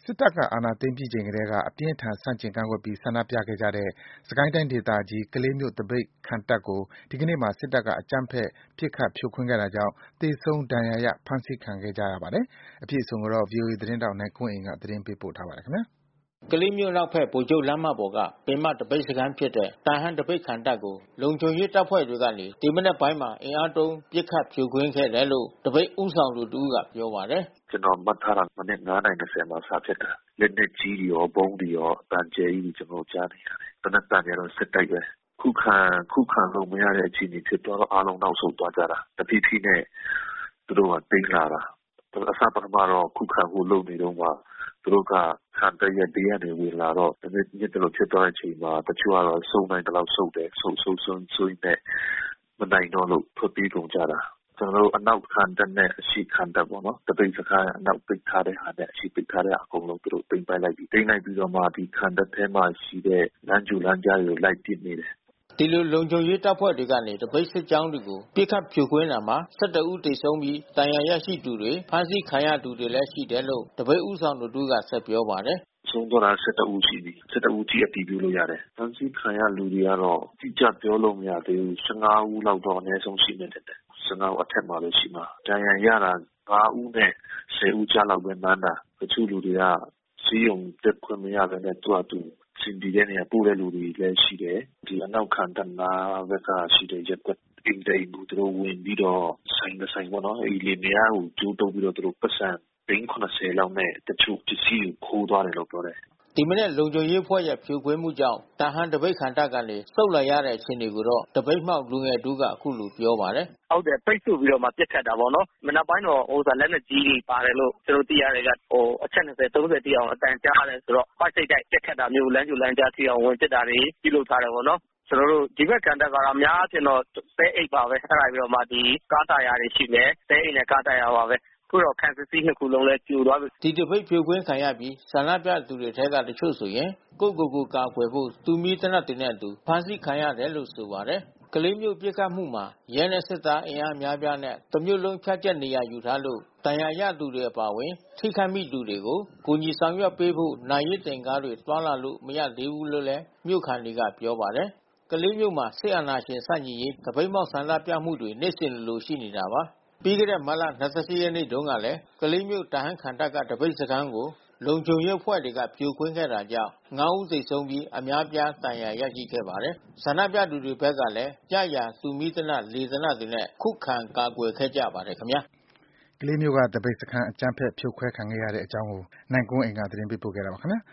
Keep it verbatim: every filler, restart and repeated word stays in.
စစ်တပ်က အာဏာသိမ်းပြီးချိန်ကတည်းက အပြင်းအထန် ဆန့်ကျင်ကန့်ကွက်ပြီး ဆန္ဒပြခဲ့ကြတဲ့ စစ်ကိုင်းတိုင်းဒေသကြီး ကလေးမြို့ သပိတ်ခံတပ်ကို ဒီကနေ့မှာ စစ်တပ်က အကြမ်းဖက် ပစ်ခတ် ဖြိုခွင်းခဲ့တာကြောင့် သေဆုံး၊ ဒဏ်ရာရ၊ ဖမ်းဆီးခံခဲ့ကြရပါတယ်။ အပြည့်အစုံကိုတော့ ဗွီအိုအေသတင်းထောက် နိုင်ကွန်းအိန်က သတင်းပေးပို့ထားပါတယ်။ကလေးမြို့အနောက်ဘက် ဗိုလ်ချုပ်လမ်းမပေါ်က ပင်မသပိတ်စခန်းဖြစ်တဲ့ တာဟန်းသပိတ်ခံတပ်ကို လုံခြုံရေးတပ်ဖွဲ့တွေကနေ ဒီမနက်ပိုင်းမှာ အင်အားသုံး ပစ်ခတ်ဖြိုခွင်းခဲ့တယ်လို့ သပိတ်ဦးဆောင်သူတဦးက ပြောပါတယ်။ “ကျနော်မှတ်ထားတာ မနက် ၅ နာရီ ၂၀ မှာ စဖြစ်တာ။ လက်နက်ကြီးတွေရော ဗုံးတွေရော အသံအကျယ်ကြီးတွေ ကျနော်တို့ ကြားနေရတယ်။ သေနတ်သံတွေကတော့ ဆက်တိုက်ပဲ။ ခုခံ ခုခံလို့မရတဲ့ အခြေအနေဖြစ်သွားတော့ အားလုံးနောက်ဆုတ်သွားကြတာ။ တဖြည်းဖြည်းနဲ့ သူတို့က သိမ်းလာတာ။ အစပထမတော့ ခုခံဖို့လုပ်နေတုန်းမှာ သူတို့က ခံတပ်ရဲ့ဘေးကနေ ဝင်လာတော့ နည်းနည်း ညစ်သလိုဖြစ်သွားတဲ့အချိန်မှာ တချို့ကတော့ ဆုတ်နိုင်သလောက်ဆုတ်တယ်။ ဆုတ် ဆုတ် ဆုတ်ရင်းနဲ့ မနိုင်တော့လို့ ထွက်ပြေးကုန်ကြတာ။ ကျနော်တို့ အနောက်ခံတပ်နဲ့ အရှေ့ခံတပ်ပေါ့နော်။ သပိတ်စခန်းအနောက်ပိတ်ထားတဲ့ဟာနဲ့ အရှေ့ပိတ်ထားတဲ့ဟာ အကုန်လုံး သူတို့ သိမ်းပိုက်လိုက်ပြီ။ သိမ်းလိုက်ပြီးတော့မှ ဒီခံတပ်ထဲမှာရှိတဲ့ လမ်းကြိုလမ်းကြားတွေကို လိုက်ပစ်နေတယ်။ ” ဒီလိုလုံခြုံရေးတပ်ဖွဲ့တွေကနေ သပိတ်စစ်ကြောင်းတွေကို ပစ်ခတ်ဖြိုခွင်းတာမှာ ၁၁ ဦးသေဆုံးပြီး ဒဏ်ရာရရှိသူတွေ ဖမ်းဆီးခံရသူတွေလည်း ရှိတယ်လို့ သပိတ်ဦးဆောင်သူတဦးက ဆက်ပြောပါတယ်။ “ဆုံးသွားတာ ၁၁ ဦးရှိပြီ။ ၁၁ ဦးအထိ အတည်ပြုလို့ရတယ်။ ဖမ်းဆီးခံရလူတွေကတော့ အတိအကျပြောလို့ မရသေးဘူး။ ၁၅ ဦးလောက်တော့ အနည်းဆုံးရှိမယ်ထင်တယ်။ ၁၅ ဦးအထက်မှာပဲ ရှိမှာ။ ဒဏ်ရာရတာ ၅ ဦးနဲ့ ၁၀ ဦးကြားလောက်ပဲ မှန်းတာ။ တချို့လူတွေက ဆေးရုံတက်ခွင့်မရဘဲနဲ့ သူ့ဟာသူ အဆင်ပြေတဲ့နေရာပို့တဲ့လူတွေလည်း ရှိတယ်။ ဒီအနောက်ခံတပ်နားဘက်ကရှိတဲ့ ရပ်ကွက် အိမ်တအိမ်ကို သူတို့ဝင်ပြီးတော့ ဆိုင်တဆိုင်ပေါ့နော်။ အဲဒီလင်မယားကို ကြိုးတုတ်ပြီးတော့ သူတို့ပိုက်ဆံ သိန်း ၇၀ လောက်နဲ့ တချို့ပစ္စည်းတွေ ခိုးသွားတယ်လို့ ပြောတယ်။ ” ဒီမနက် လုံခြုံရေးအဖွဲ့ရဲ့ ဖြိုခွင်းမှုကြောင့် တာဟန်းသပိတ်ခံတပ်ကနေ ဆုတ်လာရတဲ့ အခြေအနေကိုတော့ သပိတ်မှောက်လူငယ်တဦးက အခုလိုပြောပါတယ်။ “ဟုတ်တယ်။ ပိတ်ဆို့ပြီးတော့မှ ပစ်ခတ်တာပေါ့နော်။ မနက်ပိုင်းတော့ လက်နက်ကြီးတွေပါတယ်လို့ ကျနော်တို့ သိရတယ်ဗျ။ အချက် ၂၀၊ သုံးဆယ်ထိအောင် အသံကြားရတယ်ဆိုတော့ ပိုက်စိပ်တိုက်ပစ်ခတ်တာမျိုး လမ်းကြိုလမ်းကြားထိအောင် ဝင်ပစ်တာတွေ ပြုလုပ်ထားတယ်ပေါ့နော်။ ကျနော်တို့ ဒီဘက်ခံတပ်ကတော့ အများအားဖြင့်တော့ သဲအိတ်ပါပဲ။ အဲဒါပြီးတော့မှ ဒီကားတာယာတွေရှိမယ်။ သဲအိတ်နဲ့ ကားတာယာပါပဲ။ အခုတော့ ခံစစ်စည်း နှစ် ခုလုံးလည်း ပြိုသွားပြီ။ ” ဒီသပိတ်ဖြိုခွင်းခံရပြီး ဆန္ဒပြသူတွေထဲက တချို့ဆိုရင် ကိုယ့်ကိုယ်ကို ကာကွယ်ဖို့ တူမီးသေနတ်တွေနဲ့အတူ ဖမ်းဆီးခံရတယ်လို့ ဆိုပါတယ်။ ကလေးမြို့ပစ်ခတ်မှုမှာ ရဲနဲ့ စစ်သားအင်အားအများအပြားနဲ့ တမြို့လုံး ဖြန့်ကျက်နေရာယူထားလို့ ဒဏ်ရာရသူတွေအပါအဝင် ထိခိုက်မိသူတွေကို ကူညီဆောင်ရွက်ပေးဖို့ နာရေးတင့်ကားတွေ သွားလာလို့ မရသေးဘူးလို့လည်း မြို့ခံတွေက ပြောပါတယ်။ ကလေးမြို့မှာ စစ်အာဏာရှင်ဆန့်ကျင်ရေး သပိတ်မှောက်ဆန္ဒပြမှုတွေ နေ့စဉ်လိုလိုရှိနေတာပါ။ ပြီးခဲ့တဲ့ မတ်လ ၂၈ ရက်နေ့တုန်းကလည်း ကလေးမြို့ တာဟန်းခံတပ်က သပိတ်စခန်းကို လုံခြုံရေးအဖွဲ့တွေက ဖြိုခွင်းခဲ့တာကြောင့် ၅ ဦးသေဆုံးပြီး အများအပြား ဒဏ်ရာရရှိခဲ့ပါတယ်။ ဆန္ဒပြသူတွေဘက်ကလည်း ရရာ တူမီးသေနတ်၊ လေသေနတ်တွေနဲ့ ခုခံကာကွယ်ခဲ့ကြပါတယ်ခင်ဗျာ။ ကလေးမြို့က သပိတ်စခန်း အကြမ်းဖက် ဖြိုခွဲခံခဲ့ရတဲ့အကြောင်း နိုင်ကွန်းအိန် သတင်းပေးပို့ထားပါတယ်ခင်ဗျာ။